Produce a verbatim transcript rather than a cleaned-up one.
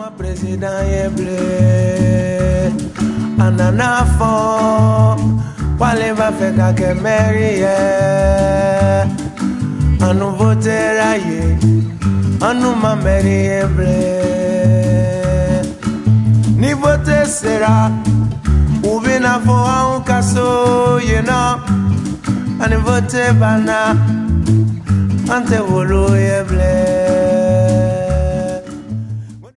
Maman président est bleu. Anana fond. Wale va faire kake mairie. On nous votera yé. On nous ma mairie est bleu. Ni voter sera. Ou bien avoir un casso, you know. On voter bana. Ante volo est bleu.